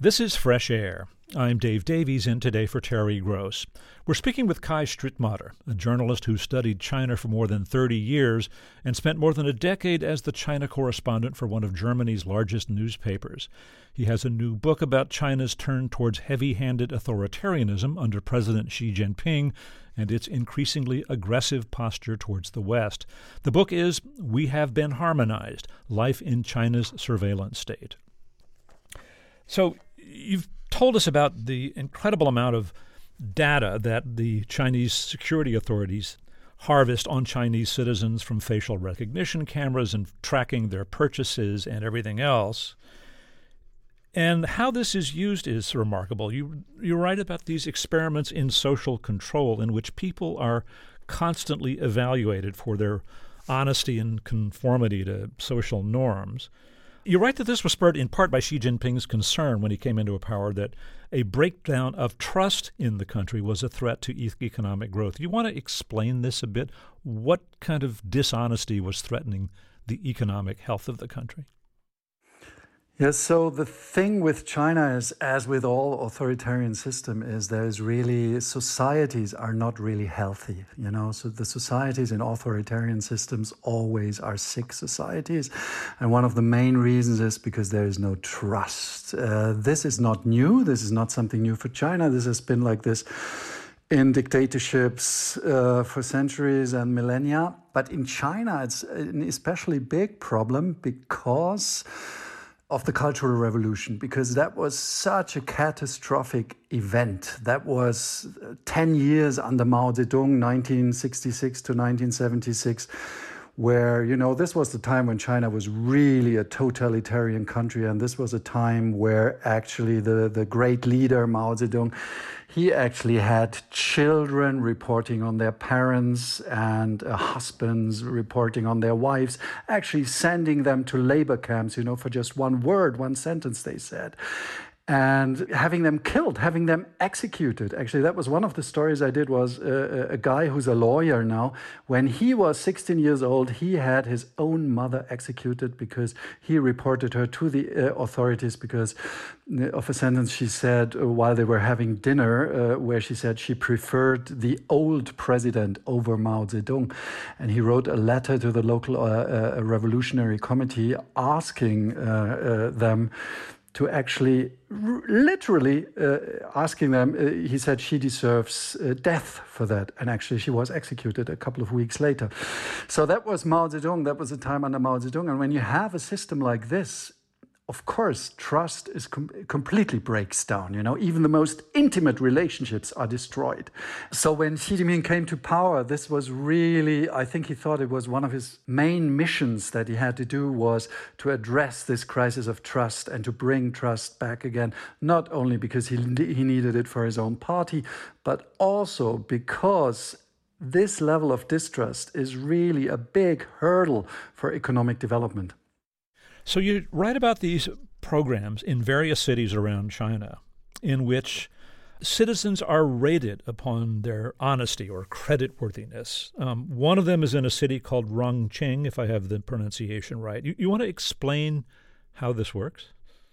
This is Fresh Air. I'm Dave Davies, in today for Terry Gross. We're speaking with Kai Strittmatter, a journalist who studied China for more than 30 years and spent more than a decade as the China correspondent for one of Germany's largest newspapers. He has a new book about China's turn towards heavy-handed authoritarianism under President Xi Jinping and its increasingly aggressive posture towards the West. The book is We Have Been Harmonized: Life in China's Surveillance State. So you've told us about the incredible amount of data that the Chinese security authorities harvest on Chinese citizens from facial recognition cameras and tracking their purchases and everything else. And how this is used is remarkable. You write about these experiments in social control in which people are constantly evaluated for their honesty and conformity to social norms. You write that this was spurred in part by Xi Jinping's concern when he came into power that a breakdown of trust in the country was a threat to economic growth. You want to explain this a bit? What kind of dishonesty was threatening the economic health of the country? Yes, so the thing with China is, as with all authoritarian system, is there's really, societies are not really healthy, so the societies in authoritarian systems always are sick societies. And one of the main reasons is because there is no trust. This is not new. This is not something new for China. This has been like this in dictatorships for centuries and millennia. But in China, it's an especially big problem because of the Cultural Revolution, because that was such a catastrophic event. That was 10 years under Mao Zedong, 1966 to 1976, where, this was the time when China was really a totalitarian country. And this was a time where actually the great leader, Mao Zedong, he actually had children reporting on their parents and husbands reporting on their wives, actually sending them to labor camps, for just one word, one sentence, they said. And having them killed, having them executed. Actually, that was one of the stories I did, was a guy who's a lawyer now. When he was 16 years old, he had his own mother executed because he reported her to the authorities because of a sentence she said while they were having dinner, where she said she preferred the old president over Mao Zedong. And he wrote a letter to the local revolutionary committee asking them to actually, literally asking them, he said she deserves death for that. And actually she was executed a couple of weeks later. So that was Mao Zedong. That was a time under Mao Zedong. And when you have a system like this, of course, trust is completely breaks down. Even the most intimate relationships are destroyed. So when Xi Jinping came to power, this was really, I think he thought it was one of his main missions that he had to do, was to address this crisis of trust and to bring trust back again, not only because he needed it for his own party, but also because this level of distrust is really a big hurdle for economic development. So you write about these programs in various cities around China in which citizens are rated upon their honesty or creditworthiness. One of them is in a city called Rongqing, if I have the pronunciation right. You want to explain how this works?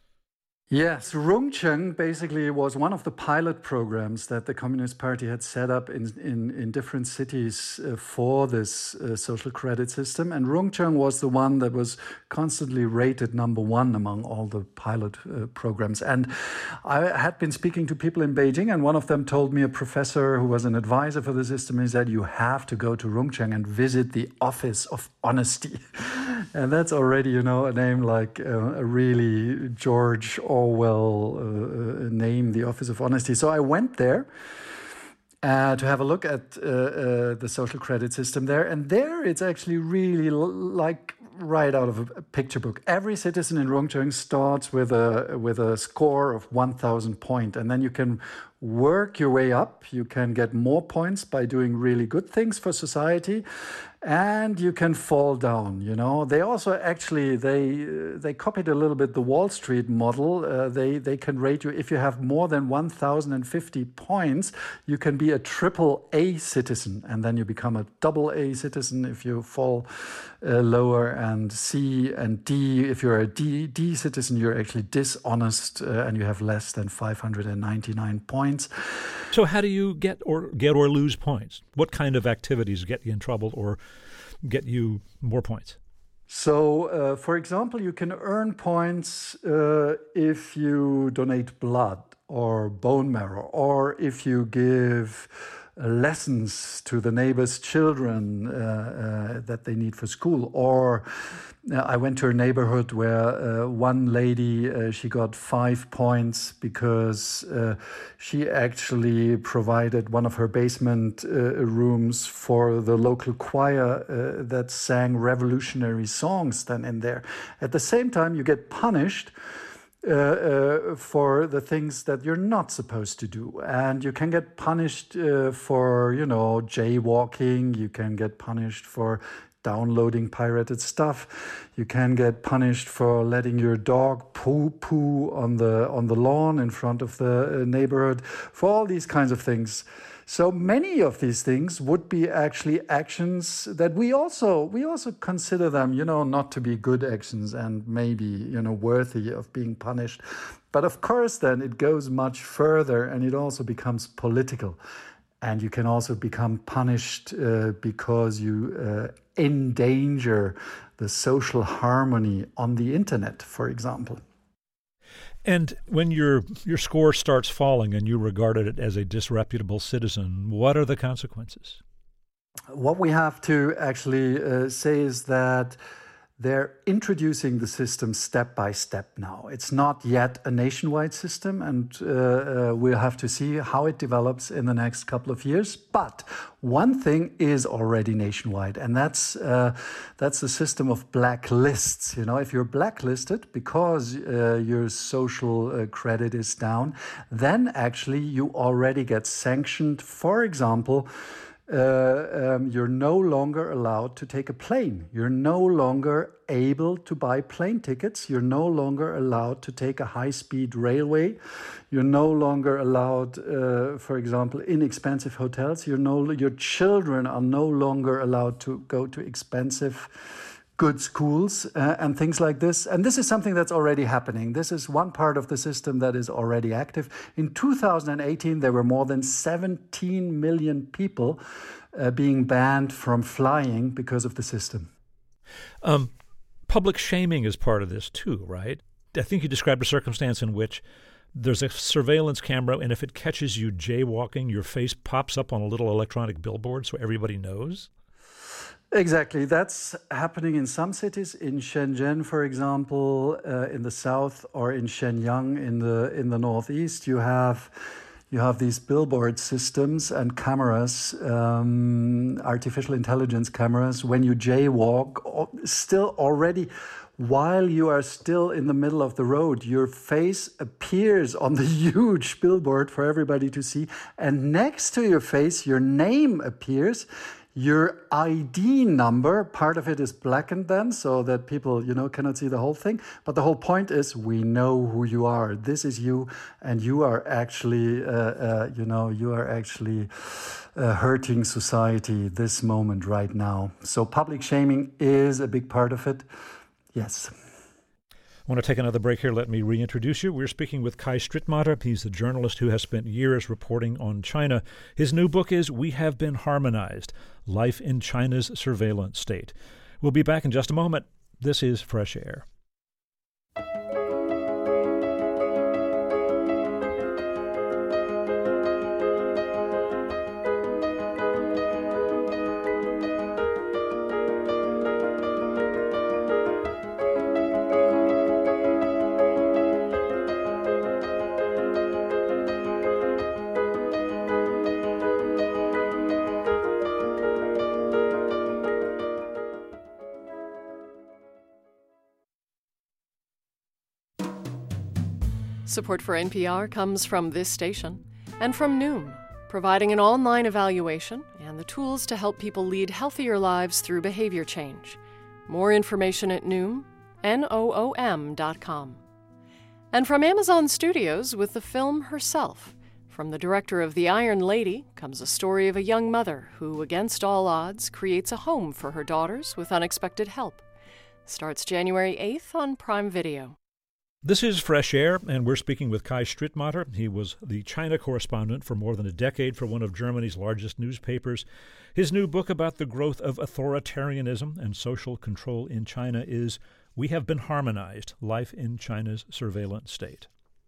Yes, Rongqing basically was one of the pilot programs that the Communist Party had set up in different cities for this social credit system. And Rongqing was the one that was constantly rated number one among all the pilot programs. And I had been speaking to people in Beijing, and one of them told me, a professor who was an advisor for the system, he said, you have to go to Rongqing and visit the Office of Honesty. And that's already, a name like a really George Orwell name, the Office of Honesty. So I went there to have a look at the social credit system there. And there it's actually really like right out of a picture book. Every citizen in Rongqing starts with a score of 1,000 points. And then you can work your way up. You can get more points by doing really good things for society, and you can fall down. They also actually they copied a little bit the Wall Street model. They can rate you if you have more than 1,050 points. You can be a triple A citizen, and then you become a double A citizen if you fall lower, and C and D. If you're a D citizen, you're actually dishonest, and you have less than 599 points. So how do you get or lose points? What kind of activities get you in trouble or get you more points? So, for example, you can earn points if you donate blood or bone marrow, or if you give lessons to the neighbor's children that they need for school. Or I went to a neighborhood where one lady, she got 5 points because she actually provided one of her basement rooms for the local choir that sang revolutionary songs then in there. At the same time, you get punished for the things that you're not supposed to do. And you can get punished for, jaywalking. You can get punished for downloading pirated stuff. You can get punished for letting your dog poo on the lawn in front of the neighborhood, for all these kinds of things. So many of these things would be actually actions that we also consider them, not to be good actions and maybe, worthy of being punished. But of course, then it goes much further, and it also becomes political. And you can also become punished because you endanger the social harmony on the internet, for example. And when your score starts falling and you regarded it as a disreputable citizen, what are the consequences? What we have to actually say is that they're introducing the system step by step now. It's not yet a nationwide system, and we'll have to see how it develops in the next couple of years. But one thing is already nationwide, and that's the system of blacklists. If you're blacklisted because your social credit is down, then actually you already get sanctioned. For example, you're no longer allowed to take a plane. You're no longer able to buy plane tickets. You're no longer allowed to take a high-speed railway. You're no longer allowed, for example, inexpensive hotels. Your children are no longer allowed to go to expensive good schools and things like this. And this is something that's already happening. This is one part of the system that is already active. In 2018, there were more than 17 million people being banned from flying because of the system. Public shaming is part of this too, right? I think you described a circumstance in which there's a surveillance camera, and if it catches you jaywalking, your face pops up on a little electronic billboard so everybody knows. Exactly. That's happening in some cities. In Shenzhen, for example, in the south, or in Shenyang in the northeast, you have these billboard systems and cameras, artificial intelligence cameras. When you jaywalk, still already, while you are still in the middle of the road, your face appears on the huge billboard for everybody to see, and next to your face, your name appears. Your ID number, part of it is blackened then, so that people, cannot see the whole thing. But the whole point is, we know who you are. This is you, and you are actually, hurting society this moment right now. So public shaming is a big part of it. Yes. I want to take another break here. Let me reintroduce you. We're speaking with Kai Strittmatter. He's the journalist who has spent years reporting on China. His new book is We Have Been Harmonized: Life in China's Surveillance State. We'll be back in just a moment. This is Fresh Air. Support for NPR comes from this station And from Noom, providing an online evaluation and the tools to help people lead healthier lives through behavior change. More information at Noom, Noom.com. And from Amazon Studios with the film Herself. From the director of The Iron Lady comes a story of a young mother who, against all odds, creates a home for her daughters with unexpected help. Starts January 8th on Prime Video. This is Fresh Air, and we're speaking with Kai Strittmatter. He was the China correspondent for more than a decade for one of Germany's largest newspapers. His new book about the growth of authoritarianism and social control in China is We Have Been Harmonized, Life in China's Surveillance State.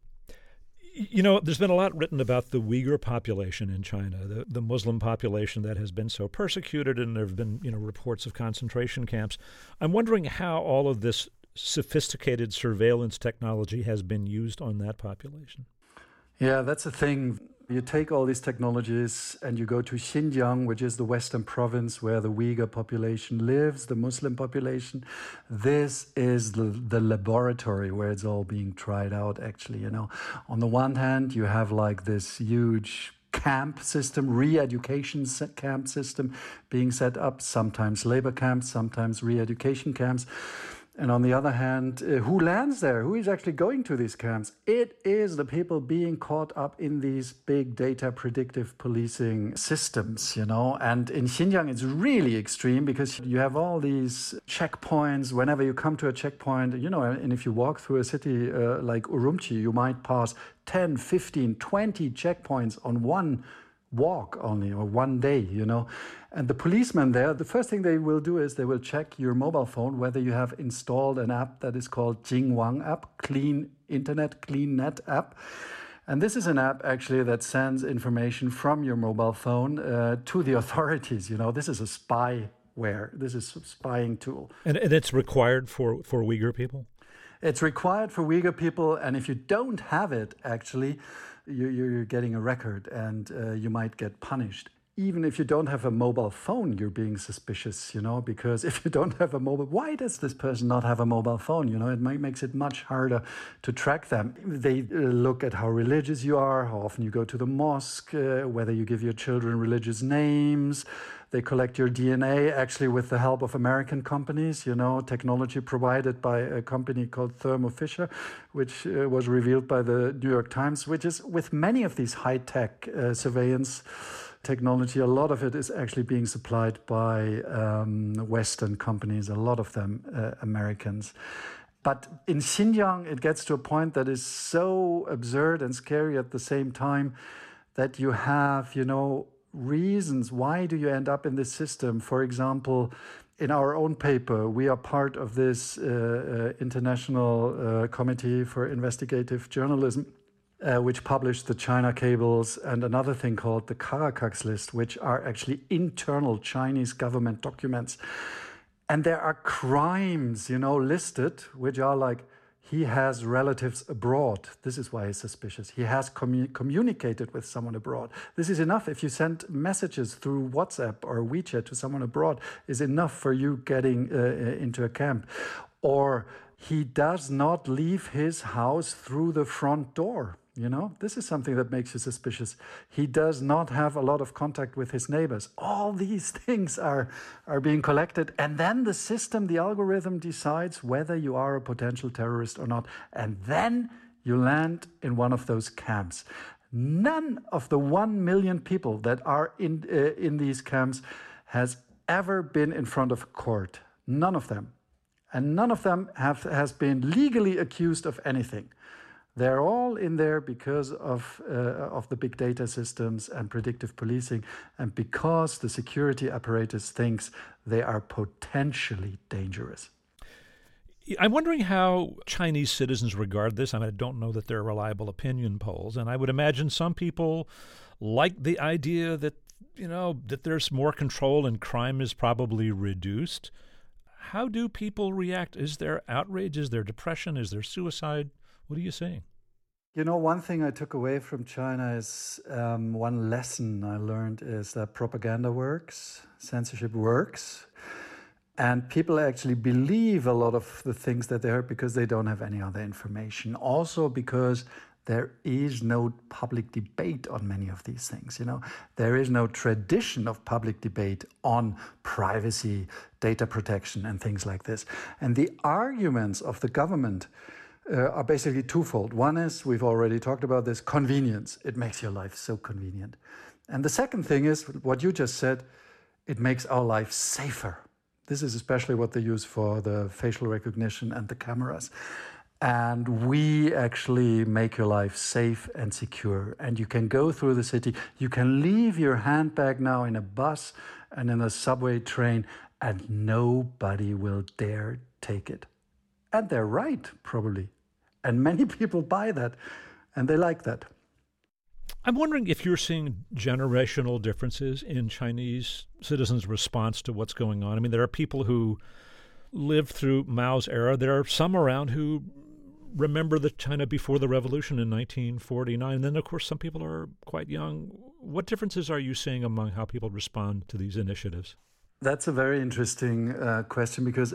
You know, there's been a lot written about the Uyghur population in China, the Muslim population that has been so persecuted, and there have been, reports of concentration camps. I'm wondering how all of this sophisticated surveillance technology has been used on that population. Yeah, that's the thing. You take all these technologies and you go to Xinjiang, which is the western province where the Uyghur population lives, the Muslim population. This is the laboratory where it's all being tried out, actually. On the one hand, you have like this huge camp system, re-education camp system being set up, sometimes labor camps, sometimes re-education camps. And on the other hand, who lands there? Who is actually going to these camps? It is the people being caught up in these big data predictive policing systems, And in Xinjiang, it's really extreme because you have all these checkpoints. Whenever you come to a checkpoint, and if you walk through a city like Urumqi, you might pass 10, 15, 20 checkpoints on one walk only, or one day, And the policemen there, the first thing they will do is they will check your mobile phone, whether you have installed an app that is called Jingwang app, Clean Internet, Clean Net app. And this is an app actually that sends information from your mobile phone to the authorities. This is a spyware. This is a spying tool. And it's required for Uyghur people? It's required for Uyghur people. And if you don't have it, actually, you're getting a record and you might get punished. Even if you don't have a mobile phone, you're being suspicious, because if you don't have a mobile, why does this person not have a mobile phone? It makes it much harder to track them. They look at how religious you are, how often you go to the mosque, whether you give your children religious names. They collect your DNA, actually with the help of American companies, technology provided by a company called Thermo Fisher, which was revealed by the New York Times, which is with many of these high-tech surveillance technology, a lot of it is actually being supplied by Western companies, a lot of them Americans. But in Xinjiang, it gets to a point that is so absurd and scary at the same time that you have, reasons. Why do you end up in this system? For example, in our own paper, we are part of this International Committee for Investigative Journalism, which published the China cables and another thing called the Caracas list, which are actually internal Chinese government documents. And there are crimes, listed, which are like, he has relatives abroad. This is why he's suspicious. He has communicated with someone abroad. This is enough. If you send messages through WhatsApp or WeChat to someone abroad, is enough for you getting into a camp. Or he does not leave his house through the front door. This is something that makes you suspicious. He does not have a lot of contact with his neighbors. All these things are being collected. And then the system, the algorithm decides whether you are a potential terrorist or not. And then you land in one of those camps. None of the 1 million people that are in these camps has ever been in front of a court. None of them. And none of them has been legally accused of anything. They're all in there because of the big data systems and predictive policing, and because the security apparatus thinks they are potentially dangerous. I'm wondering how Chinese citizens regard this. I don't know that there are reliable opinion polls, and I would imagine some people like the idea that, that there's more control and crime is probably reduced. How do people react? Is there outrage? Is there depression? Is there suicide? What are you seeing? One thing I took away from China is one lesson I learned is that propaganda works, censorship works, and people actually believe a lot of the things that they heard because they don't have any other information. Also because there is no public debate on many of these things. There is no tradition of public debate on privacy, data protection, and things like this. And the arguments of the government are basically twofold. One is, we've already talked about this, convenience. It makes your life so convenient. And the second thing is, what you just said, it makes our life safer. This is especially what they use for the facial recognition and the cameras. And we actually make your life safe and secure. And you can go through the city. You can leave your handbag now in a bus and in a subway train, and nobody will dare take it. And they're right, probably. And many people buy that, and they like that. I'm wondering if you're seeing generational differences in Chinese citizens' response to what's going on. I mean, there are people who lived through Mao's era. There are some around who remember the China before the revolution in 1949. And then, of course, some people are quite young. What differences are you seeing among how people respond to these initiatives? That's a very interesting question because,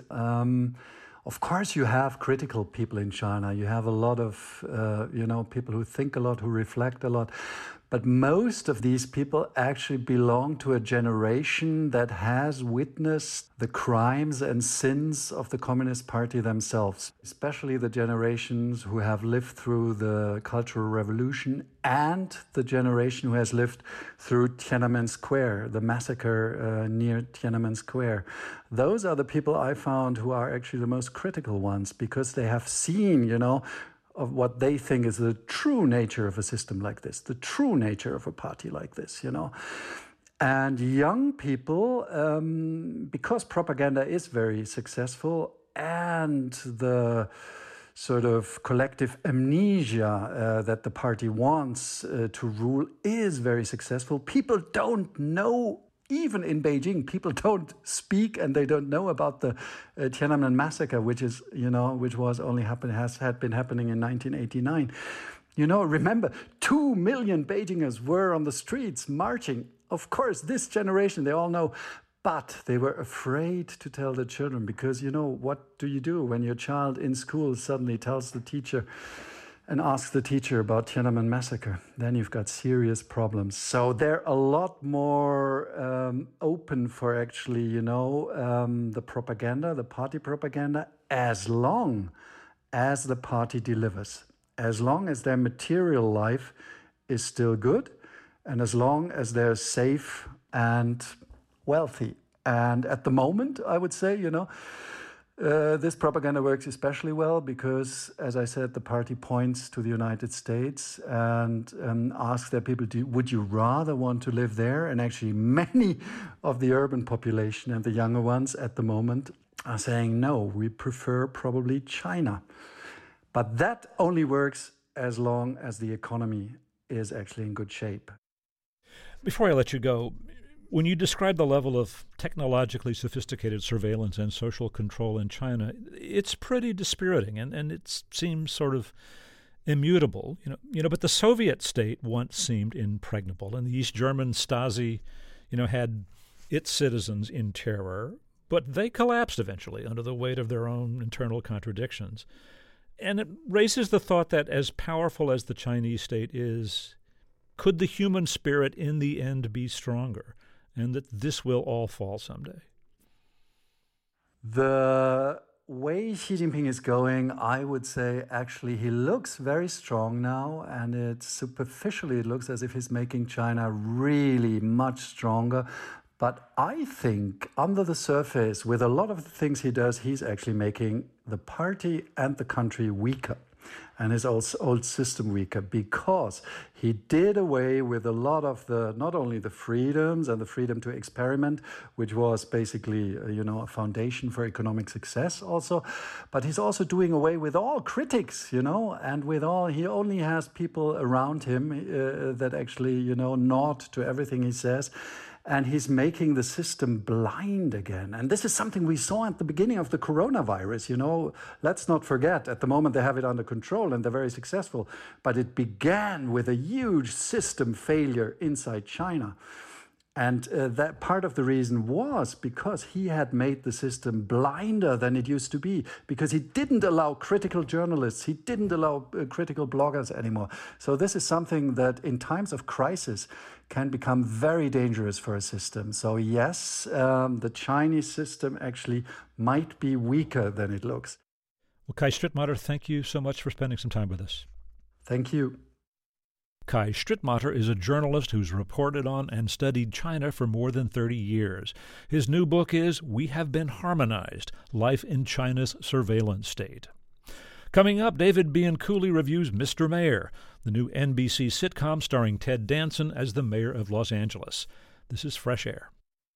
of course, you have critical people in China. You have a lot of, people who think a lot, who reflect a lot. But most of these people actually belong to a generation that has witnessed the crimes and sins of the Communist Party themselves, especially the generations who have lived through the Cultural Revolution and the generation who has lived through Tiananmen Square, the massacre near Tiananmen Square. Those are the people I found who are actually the most critical ones because they have seen, of what they think is the true nature of a system like this, the true nature of a party like this, And young people, because propaganda is very successful and the sort of collective amnesia that the party wants to rule is very successful, people don't know. Even in Beijing, people don't speak and they don't know about the Tiananmen massacre, which was only had been happening in 1989. Remember, 2 million Beijingers were on the streets marching. Of course, this generation, they all know, but they were afraid to tell their children because, what do you do when your child in school suddenly tells the teacher and asks the teacher about Tiananmen massacre? Then you've got serious problems. So they're a lot more open for actually, the propaganda, the party propaganda, as long as the party delivers, as long as their material life is still good, and as long as they're safe and wealthy. And at the moment, I would say, this propaganda works especially well because, as I said, the party points to the United States and asks their people, would you rather want to live there? And actually many of the urban population and the younger ones at the moment are saying, no, we prefer probably China. But that only works as long as the economy is actually in good shape. Before I let you go, when you describe the level of technologically sophisticated surveillance and social control in China, it's pretty dispiriting, and it seems sort of immutable. But the Soviet state once seemed impregnable, and the East German Stasi, had its citizens in terror, but they collapsed eventually under the weight of their own internal contradictions. And it raises the thought that as powerful as the Chinese state is, could the human spirit in the end be stronger? And that this will all fall someday? The way Xi Jinping is going, I would say, actually, he looks very strong now, and superficially it looks as if he's making China really much stronger. But I think under the surface, with a lot of the things he does, he's actually making the party and the country weaker, and his old system weaker, because he did away with a lot of not only the freedoms and the freedom to experiment, which was basically, a foundation for economic success also, but he's also doing away with all critics, and he only has people around him that actually, nod to everything he says. And he's making the system blind again. And this is something we saw at the beginning of the coronavirus. Let's not forget, at the moment they have it under control and they're very successful. But it began with a huge system failure inside China. And that part of the reason was because he had made the system blinder than it used to be, because he didn't allow critical journalists, he didn't allow critical bloggers anymore. So this is something that in times of crisis can become very dangerous for a system. So yes, the Chinese system actually might be weaker than it looks. Well, Kai Strittmatter, thank you so much for spending some time with us. Thank you. Kai Strittmatter is a journalist who's reported on and studied China for more than 30 years. His new book is We Have Been Harmonized: Life in China's Surveillance State. Coming up, David Bianculli reviews Mr. Mayor, the new NBC sitcom starring Ted Danson as the mayor of Los Angeles. This is Fresh Air.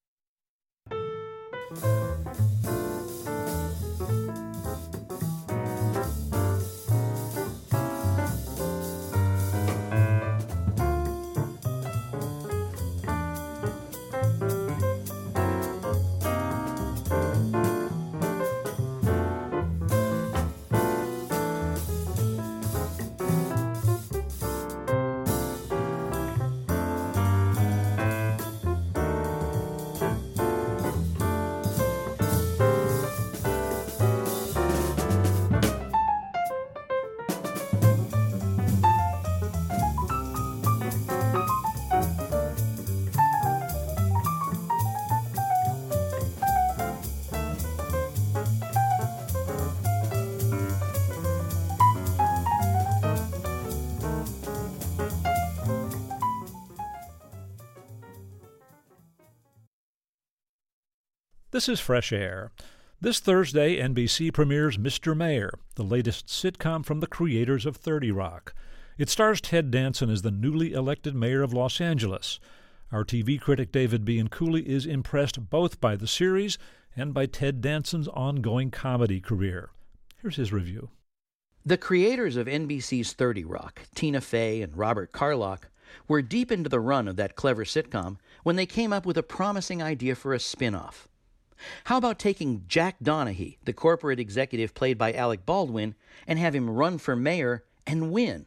This is Fresh Air. This Thursday, NBC premieres Mr. Mayor, the latest sitcom from the creators of 30 Rock. It stars Ted Danson as the newly elected mayor of Los Angeles. Our TV critic David Bianculli is impressed both by the series and by Ted Danson's ongoing comedy career. Here's his review. The creators of NBC's 30 Rock, Tina Fey and Robert Carlock, were deep into the run of that clever sitcom when they came up with a promising idea for a spin-off. How about taking Jack Donaghy, the corporate executive played by Alec Baldwin, and have him run for mayor and win?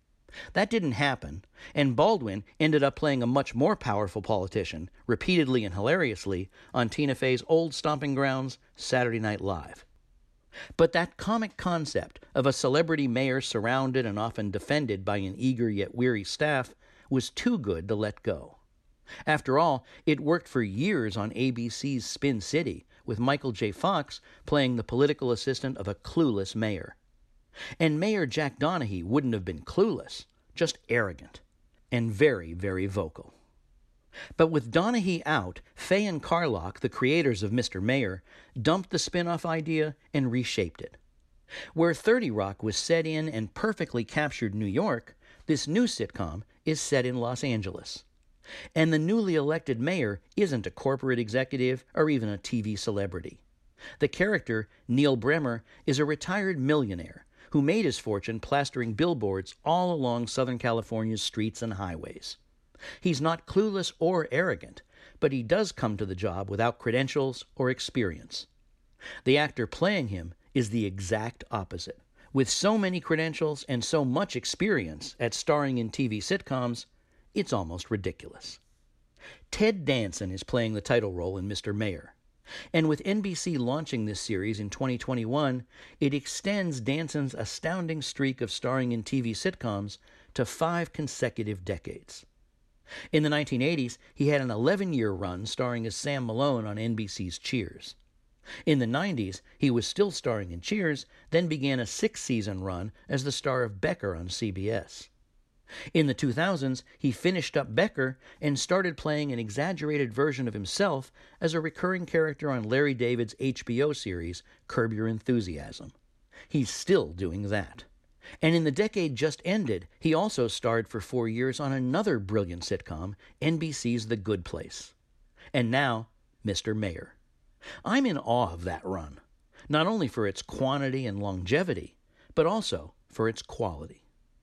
That didn't happen, and Baldwin ended up playing a much more powerful politician, repeatedly and hilariously, on Tina Fey's old stomping grounds, Saturday Night Live. But that comic concept of a celebrity mayor surrounded and often defended by an eager yet weary staff was too good to let go. After all, it worked for years on ABC's Spin City, with Michael J. Fox playing the political assistant of a clueless mayor. And Mayor Jack Donaghy wouldn't have been clueless, just arrogant, and very, very vocal. But with Donaghy out, Fey and Carlock, the creators of Mr. Mayor, dumped the spin-off idea and reshaped it. Where 30 Rock was set in and perfectly captured New York, this new sitcom is set in Los Angeles. And the newly elected mayor isn't a corporate executive or even a TV celebrity. The character, Neil Bremer, is a retired millionaire who made his fortune plastering billboards all along Southern California's streets and highways. He's not clueless or arrogant, but he does come to the job without credentials or experience. The actor playing him is the exact opposite. With so many credentials and so much experience at starring in TV sitcoms, it's almost ridiculous. Ted Danson is playing the title role in Mr. Mayor. And with NBC launching this series in 2021, it extends Danson's astounding streak of starring in TV sitcoms to 5 consecutive decades. In the 1980s, he had an 11-year run starring as Sam Malone on NBC's Cheers. In the 90s, he was still starring in Cheers, then began a 6-season run as the star of Becker on CBS. In the 2000s, he finished up Becker and started playing an exaggerated version of himself as a recurring character on Larry David's HBO series, Curb Your Enthusiasm. He's still doing that. And in the decade just ended, he also starred for 4 years on another brilliant sitcom, NBC's The Good Place. And now, Mr. Mayor. I'm in awe of that run, not only for its quantity and longevity, but also for its quality.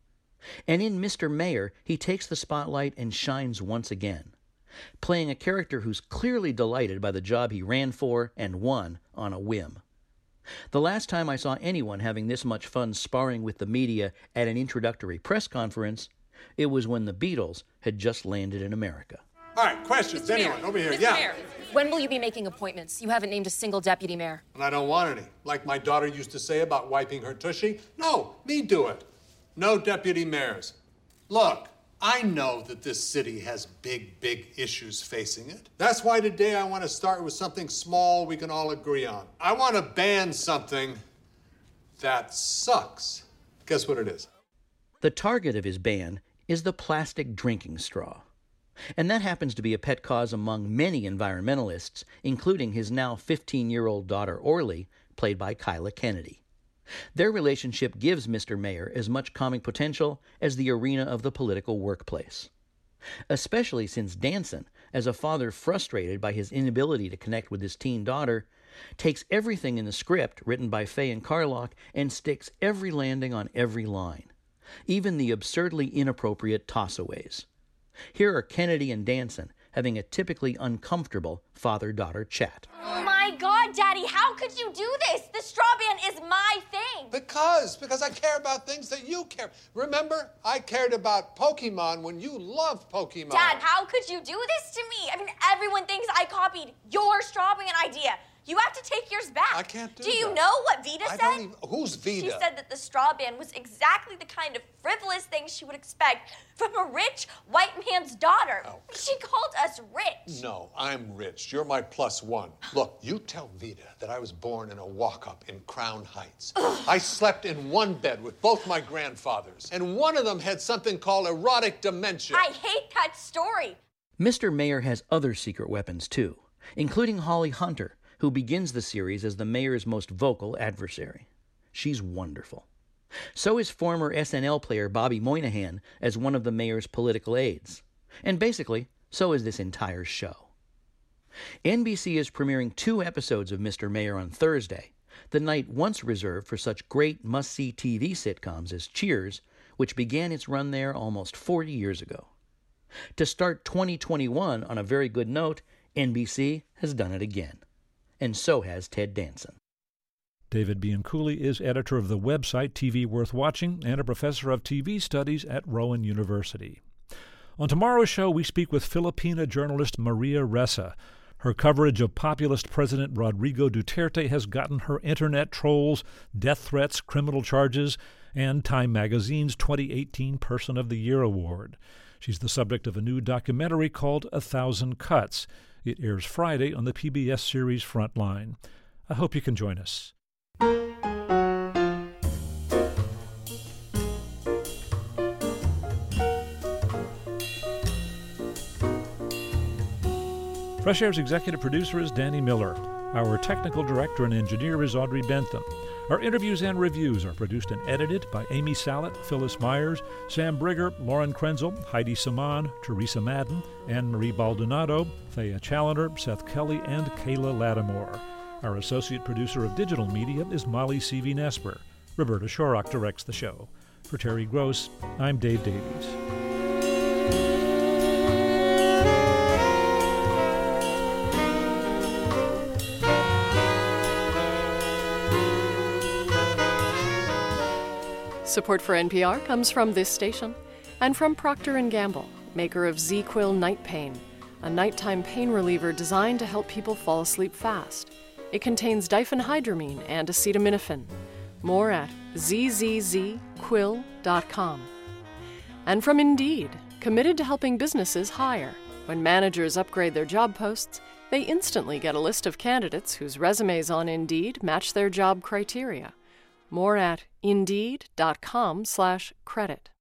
And in Mr. Mayor, he takes the spotlight and shines once again, playing a character who's clearly delighted by the job he ran for and won on a whim. The last time I saw anyone having this much fun sparring with the media at an introductory press conference, it was when the Beatles had just landed in America. All right, questions, Mr. anyone? Mayor. Over here, Mr. yeah. Mayor. When will you be making appointments? You haven't named a single deputy mayor. And I don't want any. Like my daughter used to say about wiping her tushy. No, me do it. No deputy mayors. Look, I know that this city has big, big issues facing it. That's why today I want to start with something small we can all agree on. I want to ban something that sucks. Guess what it is? The target of his ban is the plastic drinking straw. And that happens to be a pet cause among many environmentalists, including his now 15-year-old daughter Orly, played by Kyla Kennedy. Their relationship gives Mr. Mayor as much comic potential as the arena of the political workplace. Especially since Danson, as a father frustrated by his inability to connect with his teen daughter, takes everything in the script written by Faye and Carlock and sticks every landing on every line, even the absurdly inappropriate tossaways. Here are Kennedy and Danson having a typically uncomfortable father-daughter chat. Oh my God, Daddy, how could you do this? The straw ban is my thing. Because I care about things that you care. Remember, I cared about Pokemon when you loved Pokemon. Dad, how could you do this to me? I mean, everyone thinks I copied your straw ban idea. You have to take yours back. I can't do that. Do you that. know what Vida said? Who's Vida? She said that the straw ban was exactly the kind of frivolous thing she would expect from a rich white man's daughter. Oh. She called us rich. No, I'm rich. You're my +1. Look, you tell Vida that I was born in a walk-up in Crown Heights. I slept in one bed with both my grandfathers, and one of them had something called erotic dementia. I hate that story. Mr. Mayor has other secret weapons, too, including Holly Hunter, who begins the series as the mayor's most vocal adversary. She's wonderful. So is former SNL player Bobby Moynihan as one of the mayor's political aides. And basically, so is this entire show. NBC is premiering 2 episodes of Mr. Mayor on Thursday, the night once reserved for such great must-see TV sitcoms as Cheers, which began its run there almost 40 years ago. To start 2021 on a very good note, NBC has done it again. And so has Ted Danson. David Bianculli is editor of the website TV Worth Watching and a professor of TV studies at Rowan University. On tomorrow's show, we speak with Filipina journalist Maria Ressa. Her coverage of populist President Rodrigo Duterte has gotten her internet trolls, death threats, criminal charges, and Time Magazine's 2018 Person of the Year award. She's the subject of a new documentary called 1,000 Cuts. It airs Friday on the PBS series Frontline. I hope you can join us. Fresh Air's executive producer is Danny Miller. Our technical director and engineer is Audrey Bentham. Our interviews and reviews are produced and edited by Amy Salet, Phyllis Myers, Sam Brigger, Lauren Krenzel, Heidi Saman, Teresa Madden, Anne-Marie Baldonado, Thea Challoner, Seth Kelly, and Kayla Lattimore. Our associate producer of digital media is Molly C.V. Roberta Shorrock directs the show. For Terry Gross, I'm Dave Davies. Support for NPR comes from this station and from Procter & Gamble, maker of ZzzQuil Night Pain, a nighttime pain reliever designed to help people fall asleep fast. It contains diphenhydramine and acetaminophen. More at zzzquil.com. And from Indeed, committed to helping businesses hire. When managers upgrade their job posts, they instantly get a list of candidates whose resumes on Indeed match their job criteria. More at Indeed.com/credit.